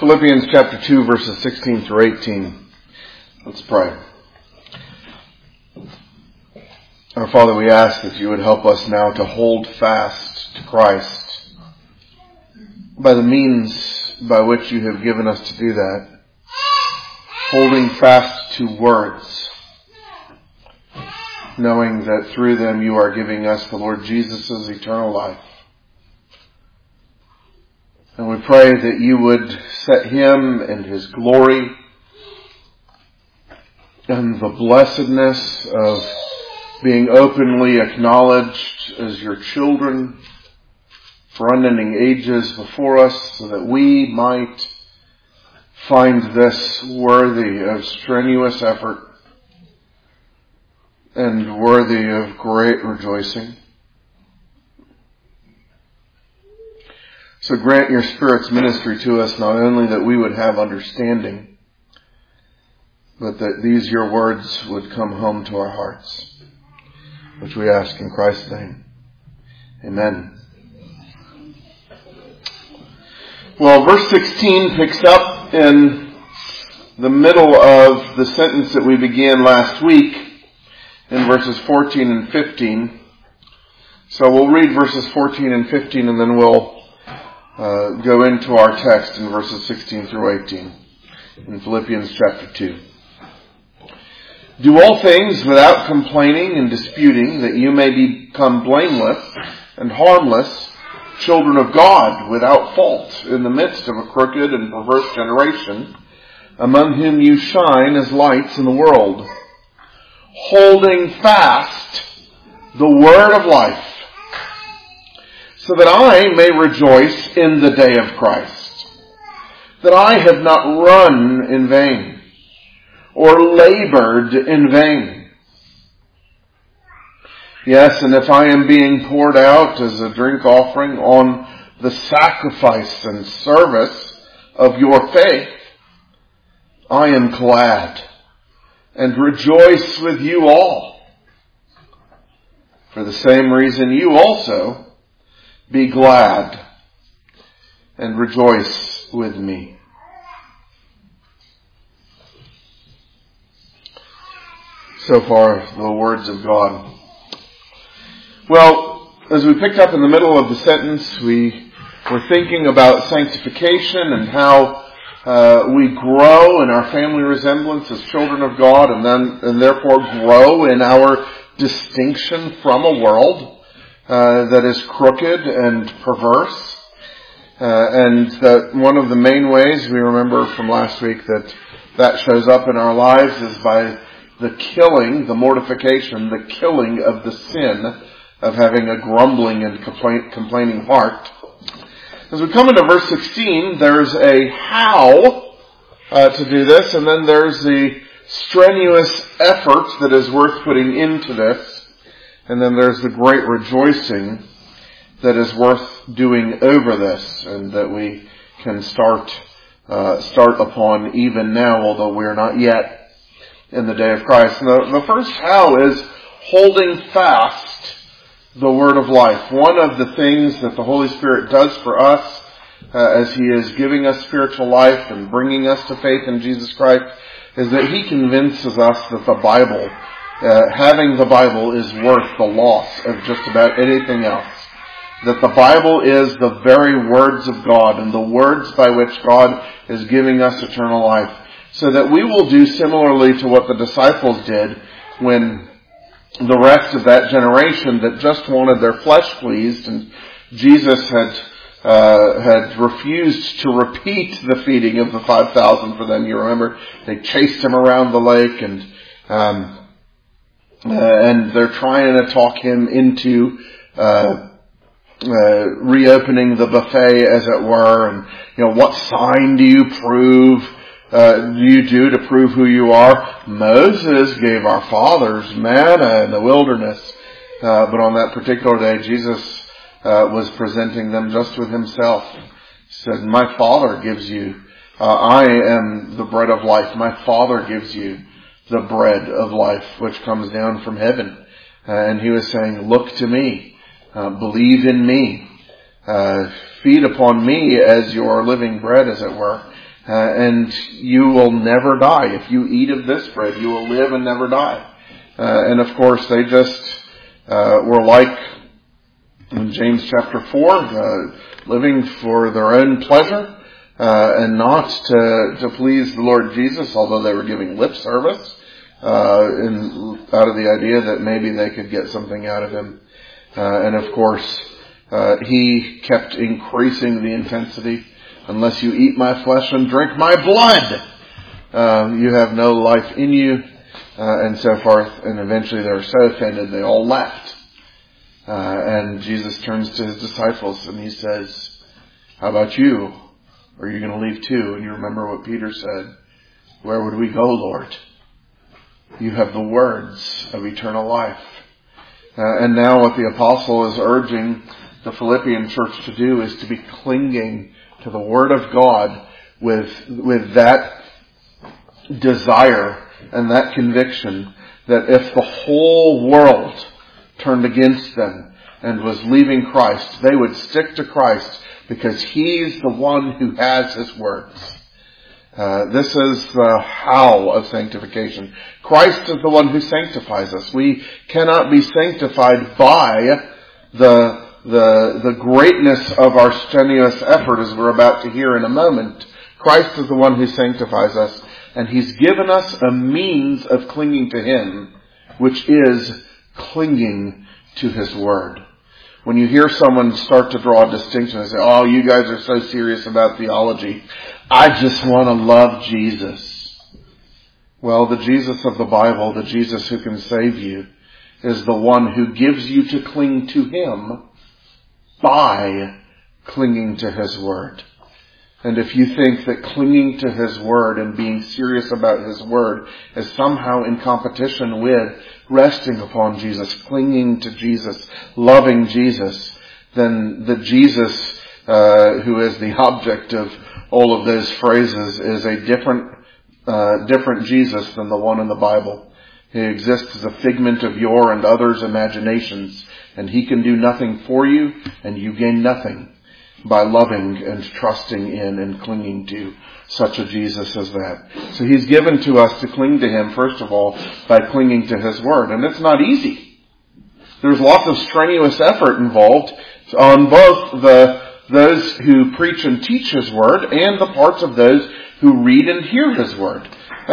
Philippians chapter 2, verses 16 through 18. Let's pray. Our Father, we ask that you would help us now to hold fast to Christ by the means by which you have given us to do that. Holding fast to words, knowing that through them you are giving us the Lord Jesus' eternal life. And we pray that you would set him and his glory and the blessedness of being openly acknowledged as your children for unending ages before us, so that we might find this worthy of strenuous effort and worthy of great rejoicing. So grant your Spirit's ministry to us, not only that we would have understanding, but that these your words would come home to our hearts, which we ask in Christ's name. Amen. Well, verse 16 picks up in the middle of the sentence that we began last week in verses 14 and 15. So we'll read verses 14 and 15 and then we'll go into our text in verses 16 through 18 in Philippians chapter 2. Do all things without complaining and disputing, that you may become blameless and harmless, children of God without fault in the midst of a crooked and perverse generation, among whom you shine as lights in the world, holding fast the word of life, so that I may rejoice in the day of Christ, that I have not run in vain, or labored in vain. Yes, and if I am being poured out as a drink offering on the sacrifice and service of your faith, I am glad and rejoice with you all. For the same reason you also be glad and rejoice with me. So far, the words of God. Well, as we picked up in the middle of the sentence, we were thinking about sanctification and how we grow in our family resemblance as children of God, and therefore grow in our distinction from a world that is crooked and perverse. And that one of the main ways we remember from last week that shows up in our lives is by the killing, the mortification, the killing of the sin of having a grumbling and complaining heart. As we come into verse 16, there's a how to do this, and then there's the strenuous effort that is worth putting into this. And then there's the great rejoicing that is worth doing over this, and that we can start upon even now, although we're not yet in the day of Christ. And the first how is holding fast the word of life. One of the things that the Holy Spirit does for us as He is giving us spiritual life and bringing us to faith in Jesus Christ is that He convinces us that the Bible, having the Bible, is worth the loss of just about anything else. That the Bible is the very words of God and the words by which God is giving us eternal life. So that we will do similarly to what the disciples did when the rest of that generation that just wanted their flesh pleased, and Jesus had refused to repeat the feeding of the 5,000 for them. You remember they chased him around the lake, and they're trying to talk him into reopening the buffet, as it were. And what sign do you do to prove who you are? Moses gave our fathers manna in the wilderness. But on that particular day, Jesus was presenting them just with himself. He said, my Father gives you, I am the bread of life. My Father gives you the bread of life, which comes down from heaven. And he was saying, look to me, believe in me, feed upon me as your living bread, as it were. and you will never die. If you eat of this bread, you will live and never die. And of course, they just were like in James chapter 4, living for their own pleasure and not to please the Lord Jesus, although they were giving lip service out of the idea that maybe they could get something out of him. And of course, he kept increasing the intensity. Unless you eat my flesh and drink my blood, you have no life in you, and so forth. And eventually they were so offended they all left. And Jesus turns to his disciples and he says, how about you? Are you going to leave too? And you remember what Peter said, where would we go, Lord? You have the words of eternal life. And now what the apostle is urging the Philippian church to do is to be clinging to the Word of God with that desire and that conviction that if the whole world turned against them and was leaving Christ, they would stick to Christ because He's the one who has His words. This is the how of sanctification. Christ is the one who sanctifies us. We cannot be sanctified by the greatness of our strenuous effort, as we're about to hear in a moment. Christ is the one who sanctifies us, and He's given us a means of clinging to Him, which is clinging to His Word. When you hear someone start to draw a distinction and say, oh, you guys are so serious about theology, I just want to love Jesus. Well, the Jesus of the Bible, the Jesus who can save you, is the one who gives you to cling to Him by clinging to His Word. And if you think that clinging to His Word and being serious about His Word is somehow in competition with resting upon Jesus, clinging to Jesus, loving Jesus, then the Jesus who is the object of all of those phrases is a different Jesus than the one in the Bible. He exists as a figment of your and others' imaginations, and He can do nothing for you, and you gain nothing by loving and trusting in and clinging to such a Jesus as that. So He's given to us to cling to Him, first of all, by clinging to His Word. And it's not easy. There's lots of strenuous effort involved on both those who preach and teach His Word and the parts of those who read and hear His Word.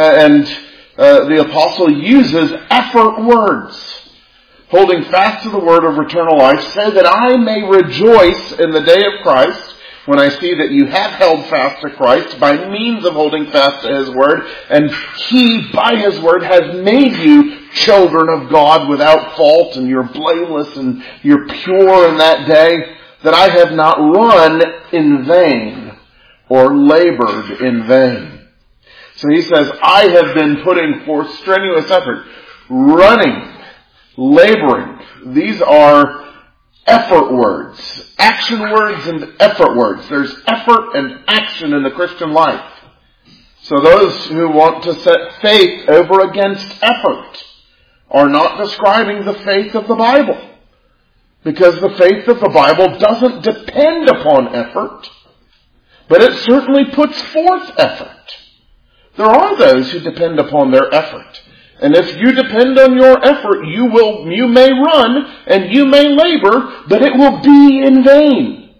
The apostle uses effort words, holding fast to the word of eternal life, so that I may rejoice in the day of Christ, when I see that you have held fast to Christ by means of holding fast to His word, and He, by His word, has made you children of God without fault, and you're blameless and you're pure in that day, that I have not run in vain or labored in vain. So he says, I have been putting forth strenuous effort, running, laboring. These are effort words, action words and effort words. There's effort and action in the Christian life. So those who want to set faith over against effort are not describing the faith of the Bible. Because the faith of the Bible doesn't depend upon effort, but it certainly puts forth effort. There are those who depend upon their effort. And if you depend on your effort, you may run and you may labor, but it will be in vain.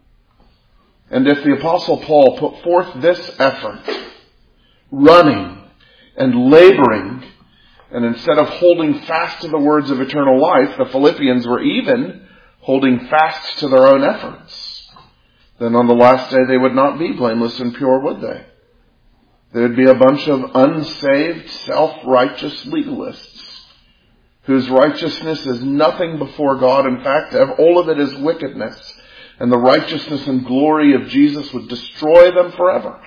And if the Apostle Paul put forth this effort, running and laboring, and instead of holding fast to the words of eternal life, the Philippians were even holding fast to their own efforts, then on the last day they would not be blameless and pure, would they? There would be a bunch of unsaved, self-righteous legalists whose righteousness is nothing before God. In fact, all of it is wickedness. And the righteousness and glory of Jesus would destroy them forever.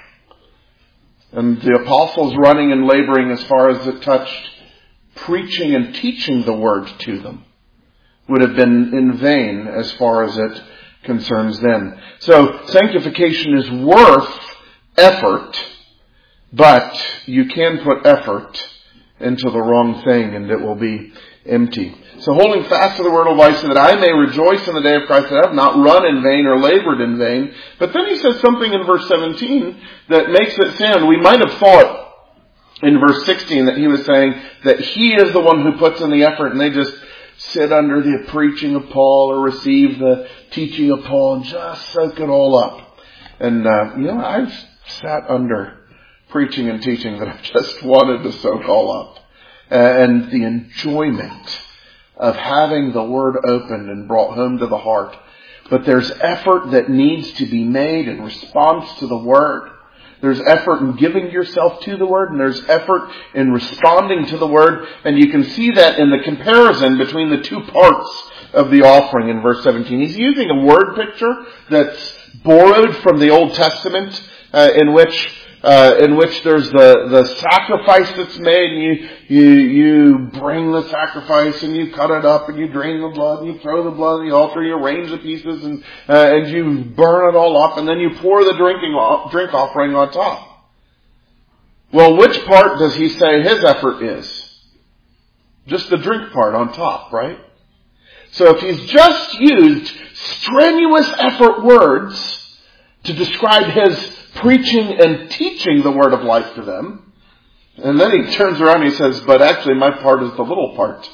And the apostles running and laboring as far as it touched preaching and teaching the word to them would have been in vain as far as it concerns them. So sanctification is worth effort, but you can put effort into the wrong thing and it will be empty. So holding fast to the word of life so that I may rejoice in the day of Christ, that I have not run in vain or labored in vain. But then he says something in verse 17 that makes it sound, we might have thought in verse 16 that he was saying that he is the one who puts in the effort and they just sit under the preaching of Paul or receive the teaching of Paul and just soak it all up. And, I've sat under preaching and teaching that I just wanted to soak all up. And the enjoyment of having the Word opened and brought home to the heart. But there's effort that needs to be made in response to the Word. There's effort in giving yourself to the Word, and there's effort in responding to the Word. And you can see that in the comparison between the two parts of the offering in verse 17. He's using a word picture that's borrowed from the Old Testament, in which there's the sacrifice that's made, and you bring the sacrifice and you cut it up and you drain the blood and you throw the blood on the altar, you arrange the pieces and you burn it all up, and then you pour the drink offering on top. Well, which part does he say his effort is? Just the drink part on top, right? So if he's just used strenuous effort words to describe his preaching and teaching the word of life to them, and then he turns around and he says, but actually my part is the little part.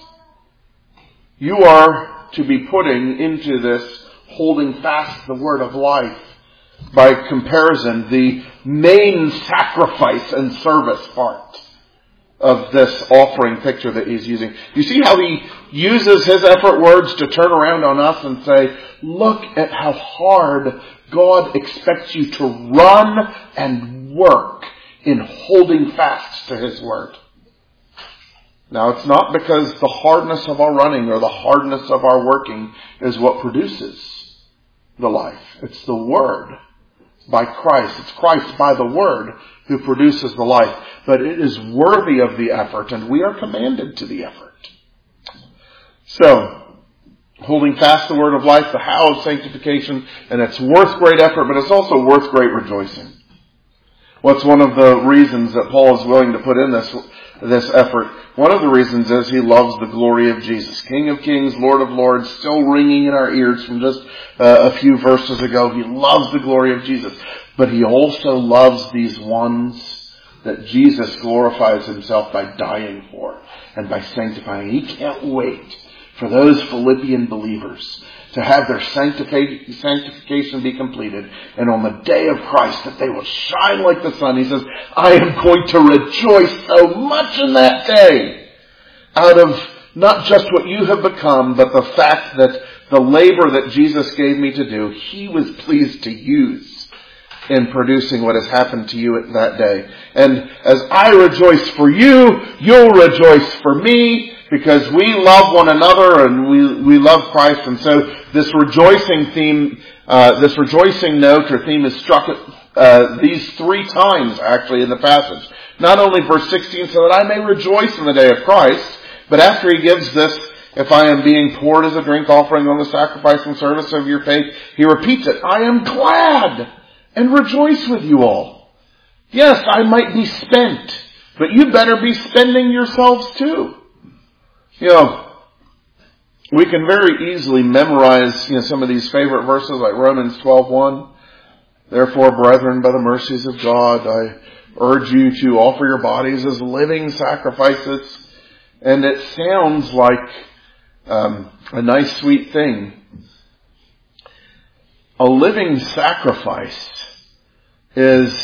You are to be putting into this holding fast the word of life, by comparison, the main sacrifice and service part of this offering picture that he's using. You see how he uses his effort words to turn around on us and say, look at how hard God expects you to run and work in holding fast to His Word. Now, it's not because the hardness of our running or the hardness of our working is what produces the life. It's the Word by Christ. It's Christ by the Word who produces the life. But it is worthy of the effort, and we are commanded to the effort. So, holding fast the word of life, the how of sanctification, and it's worth great effort, but it's also worth great rejoicing. What's one of the reasons that Paul is willing to put in this effort? One of the reasons is he loves the glory of Jesus. King of Kings, Lord of Lords, still ringing in our ears from just a few verses ago. He loves the glory of Jesus. But he also loves these ones that Jesus glorifies himself by dying for and by sanctifying. He can't wait for those Philippian believers to have their sanctification be completed, and on the day of Christ that they will shine like the sun. He says, I am going to rejoice so much in that day out of not just what you have become, but the fact that the labor that Jesus gave me to do, He was pleased to use in producing what has happened to you at that day. And as I rejoice for you, you'll rejoice for me, because we love one another and we love Christ. And so this rejoicing theme, this rejoicing note or theme is struck these three times actually in the passage. Not only verse 16, so that I may rejoice in the day of Christ, but after he gives this, if I am being poured as a drink offering on the sacrifice and service of your faith, he repeats it. I am glad and rejoice with you all. Yes, I might be spent, but you better be spending yourselves too. You know, we can very easily memorize, some of these favorite verses like Romans 12:1. Therefore, brethren, by the mercies of God, I urge you to offer your bodies as living sacrifices. And it sounds like a nice, sweet thing. A living sacrifice is,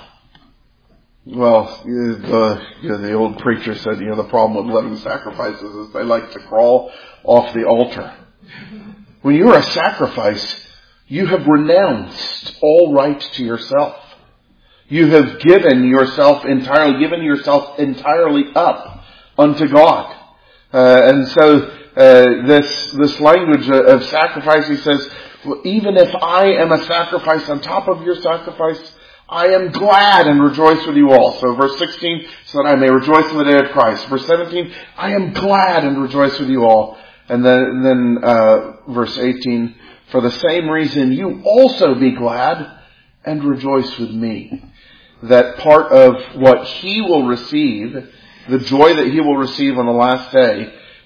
well, the old preacher said, the problem with living sacrifices is they like to crawl off the altar. When you are a sacrifice, you have renounced all right to yourself. You have given yourself entirely up unto God. And so this language of sacrifice, he says, well, even if I am a sacrifice on top of your sacrifice, I am glad and rejoice with you all. So verse 16, so that I may rejoice in the day of Christ. Verse 17, I am glad and rejoice with you all. And then verse 18, for the same reason you also be glad and rejoice with me. That part of what he will receive, the joy that he will receive on the last day,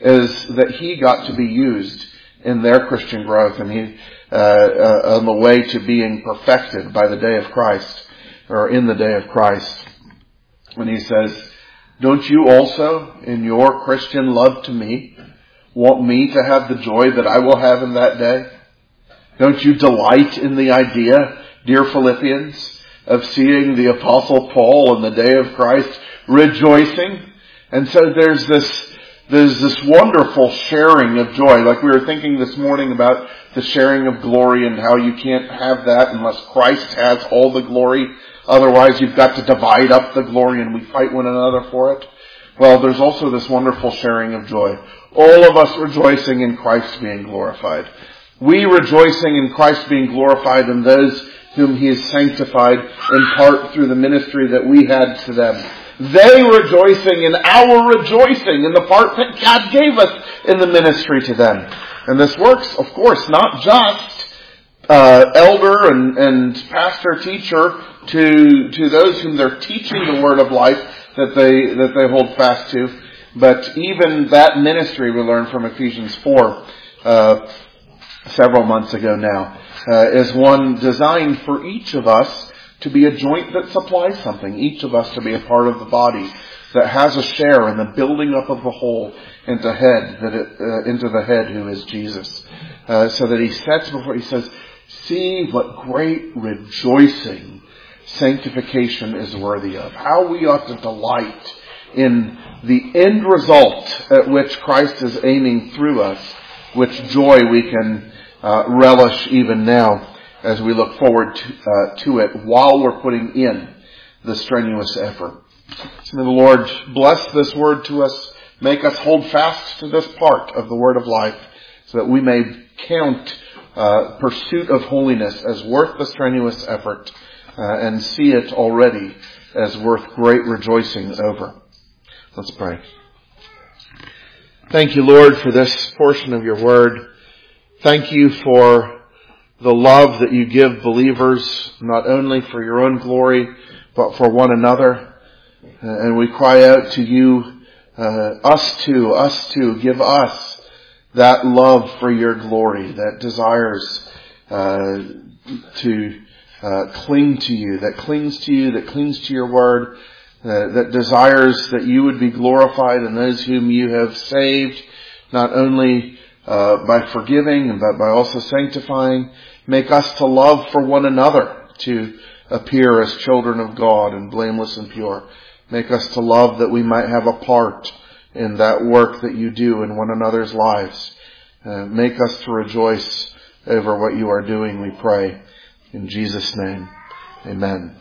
is that he got to be used in their Christian growth, and he on the way to being perfected by the day of Christ, or in the day of Christ. When he says, don't you also, in your Christian love to me, want me to have the joy that I will have in that day? Don't you delight in the idea, dear Philippians, of seeing the Apostle Paul in the day of Christ rejoicing? And so there's this wonderful sharing of joy. Like we were thinking this morning about the sharing of glory and how you can't have that unless Christ has all the glory. Otherwise you've got to divide up the glory and we fight one another for it. Well, there's also this wonderful sharing of joy. All of us rejoicing in Christ being glorified. We rejoicing in Christ being glorified and those whom He has sanctified in part through the ministry that we had to them. They rejoicing in our rejoicing in the part that God gave us in the ministry to them. And this works, of course, not just elder and pastor teacher to those whom they're teaching the word of life that they hold fast to, but even that ministry we learned from Ephesians 4 several months ago now is one designed for each of us to be a joint that supplies something, each of us to be a part of the body that has a share in the building up of the whole into the head who is Jesus. So that He sets before, He says, see what great rejoicing sanctification is worthy of. How we ought to delight in the end result at which Christ is aiming through us, which joy we can relish even now as we look forward to it while we're putting in the strenuous effort. So may the Lord bless this word to us, make us hold fast to this part of the word of life so that we may count pursuit of holiness as worth the strenuous effort and see it already as worth great rejoicing over. Let's pray. Thank you, Lord, for this portion of your word. Thank you for the love that you give believers, not only for your own glory, but for one another. And we cry out to you, us too, give us that love for your glory, that desires to cling to you, that clings to you, that clings to your word, that desires that you would be glorified in those whom you have saved, not only by forgiving, but by also sanctifying. Make us to love for one another, to appear as children of God and blameless and pure. Make us to love that we might have a part in that work that you do in one another's lives. Make us to rejoice over what you are doing, we pray. In Jesus' name, amen.